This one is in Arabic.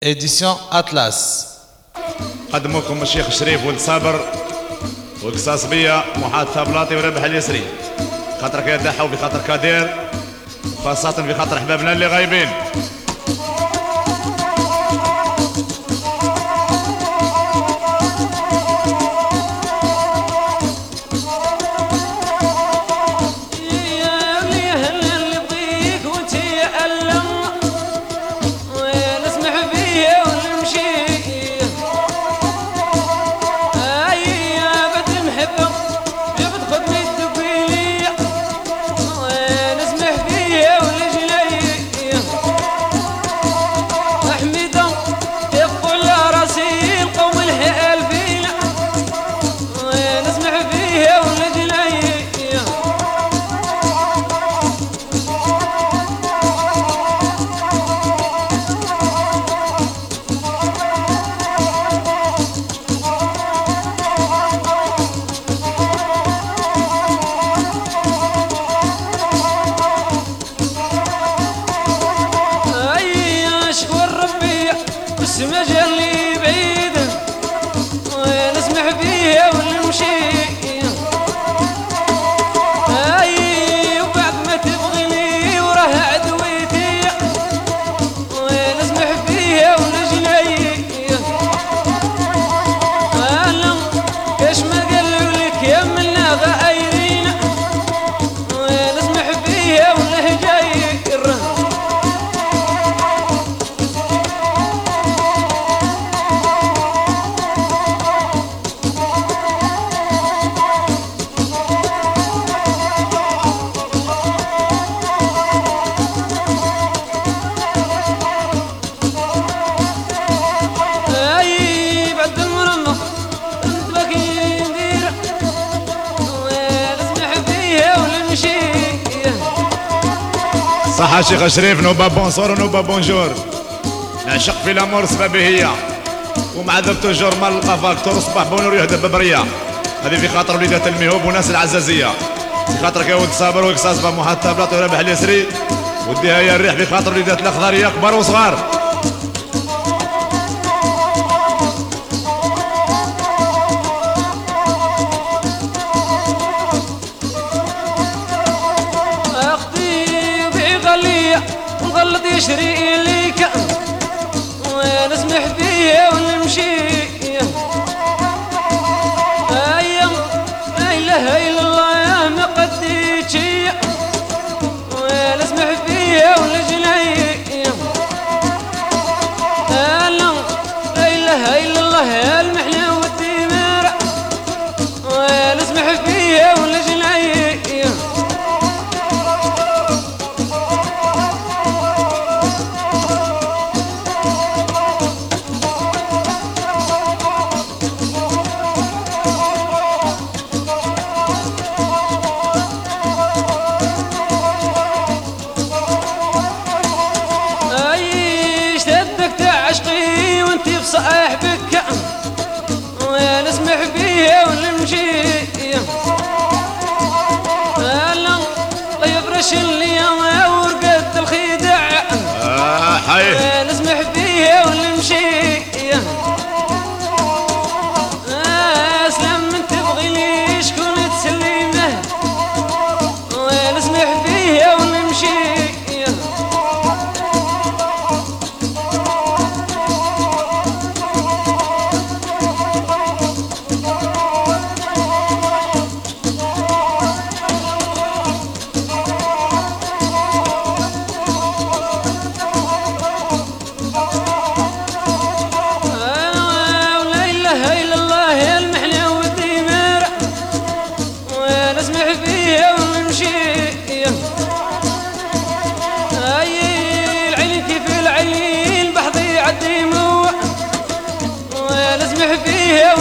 إديسيون أطلس. قدموا لكم الشيخ شريف ولد صابر وقصاص بيا محاط طابلاطي وربح اليسري. خاطرك يا دحا وفي خاطر كادير، خاصة في خاطر احبابنا اللي غايبين. مجال لي بعيد ونسمح فيه ونمشي، اي وبعد ما تبغيني وراه عدويتي ونسمح فيه ونجلي. انا كاش ما قالوا لك يا منا غايرين ونسمح فيه ونهجي. صح شيخ شريف، نوبا بونسور ونوبا بونجور. نعشق في الامور سببه هي ومعذب توجور مال القفاك تور صباح بونور يهدب ببريه. هذه في خاطر وليدات المهوب وناس العزازيه، في خاطرك يا ولد صابر وقصاص بمحط طابلاط وربح اليسري. وديها يا الريح في خاطر وليدات الاخضريه كبار وصغار. والغلط يشري ليك ونسمح فيه ونمشي. ايام لا اله الا الله يا مقديتي ونسمح فيه ونجلي. لا اله الا الله يا المحنة والدمار ونسمح فيه ونجلي. صاحبك ونسمح فيه ونمشي. لا يفرش لي ورقة الخدع ونسمح فيه ونمشي. اسلم من تبغي لي شكون تسلمه ونسمح فيه ونمشي. ونسمح فيه